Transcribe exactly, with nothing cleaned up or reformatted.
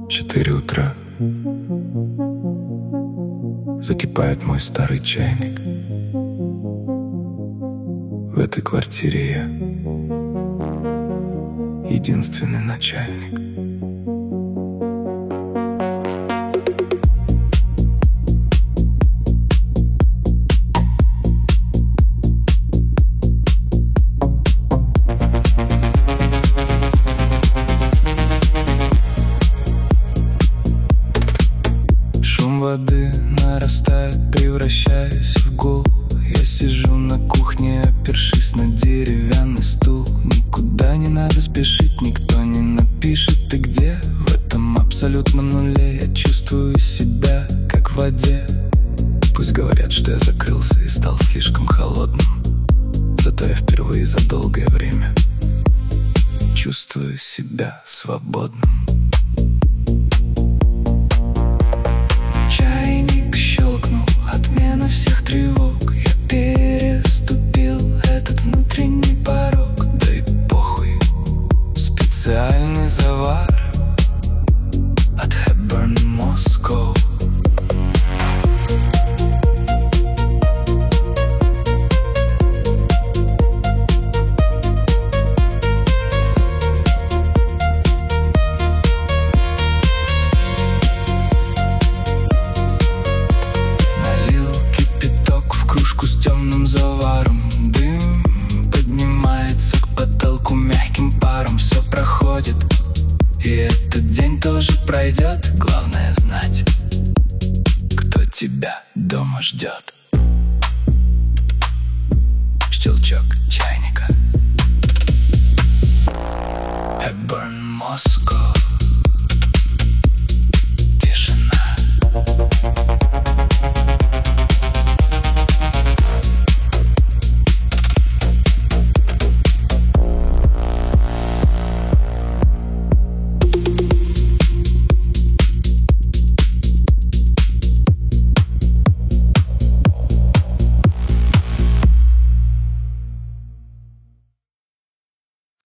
Четыре утра. Закипает мой старый чайник. В этой квартире я единственный начальник. Шум воды нарастает, превращаясь в гул. Я сижу на кухне, опершись на деревянный стул. Никуда не надо спешить, никто не напишет ты где. В этом абсолютном нуле я чувствую себя как в воде. Пусть говорят, что я закрылся и стал слишком холодным, зато я впервые за долгое время чувствую себя свободным. Чайник щелкнул, отмена всех тревог. Я переступил этот внутренний порог. Да и похуй, специальный завар от Hepburn Moscow. Темным заваром дым поднимается к потолку мягким паром. Все проходит, и этот день тоже пройдет. Главное знать, кто тебя дома ждет. Щелчок чайника. Hepburn Moscow.